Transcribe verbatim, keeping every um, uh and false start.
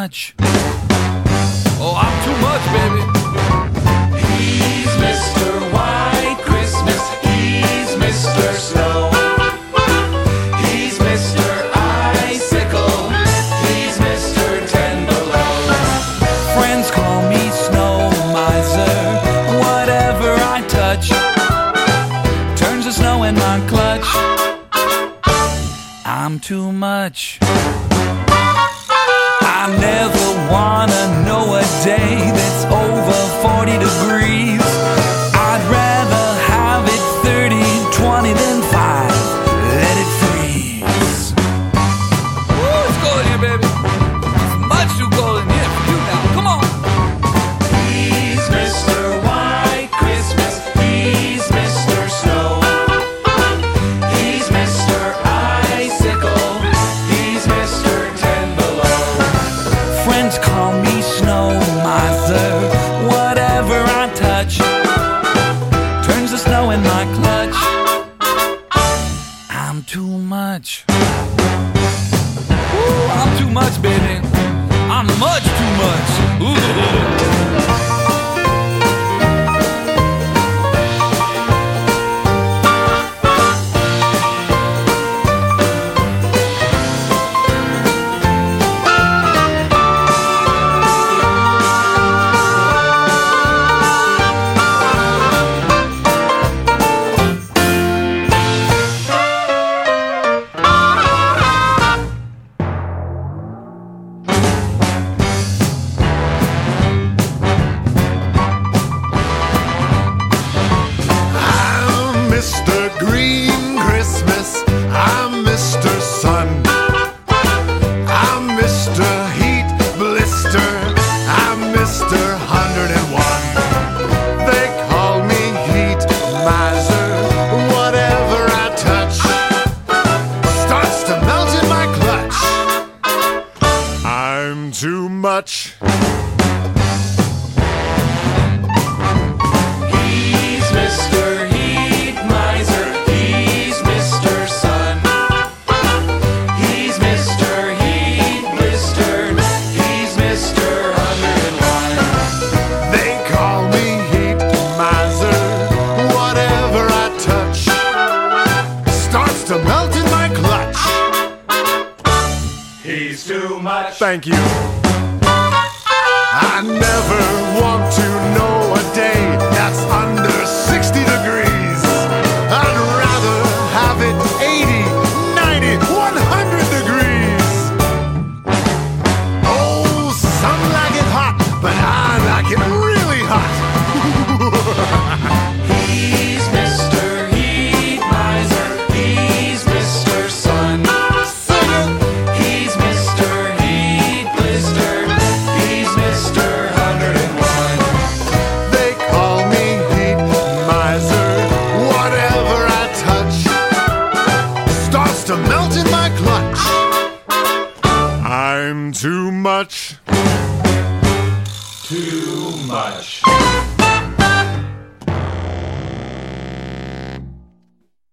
much. Oh, I'm too much, baby. He's Mister White Christmas. He's Mister Snow. He's Mister Icicle. He's Mister Ten Below. Friends call me Snow Miser. Whatever I touch turns to snow in my clutch. I'm too much. I never wanna know a day that's over forty degrees. I'd rather have it thirty, twenty than five. Let it freeze. Woo, it's cold in here, baby. It's much too cold in here for you now. Come on. He's Mister White Christmas. He's Mister Snow. He's Mister Icicle. He's Mister Ten Below. Friends call me Snow Miser. Whatever I touch turns to snow in my clutch. I'm too much. Ooh, I'm too much, baby. I'm much too much. Ooh. Mister Green Christmas, I'm Mister Sun. I'm Mister Heat Blister, I'm Mister Hundred and One. They call me Heat Miser. Whatever I touch starts to melt in my clutch. I'm too much. He's Mister Heat Miser. He's Mister Sun. He's Mister Heat Blister. He's Mister Hundred and One. They call me Heat Miser. Whatever I touch starts to melt in my clutch. He's too much. Thank you. I never want to know a day that's under sixty degrees. I'd rather have it eighty, ninety, one hundred degrees. Oh, some like it hot, but I like it really hot. He's Mister Heat Miser. He's Mister Sun. Sing it. He's Mister Heat Blister. He's Mister Hundred and One. They call me Heat Miser. Whatever I touch starts to melt in my clutch. I'm too much. Too much.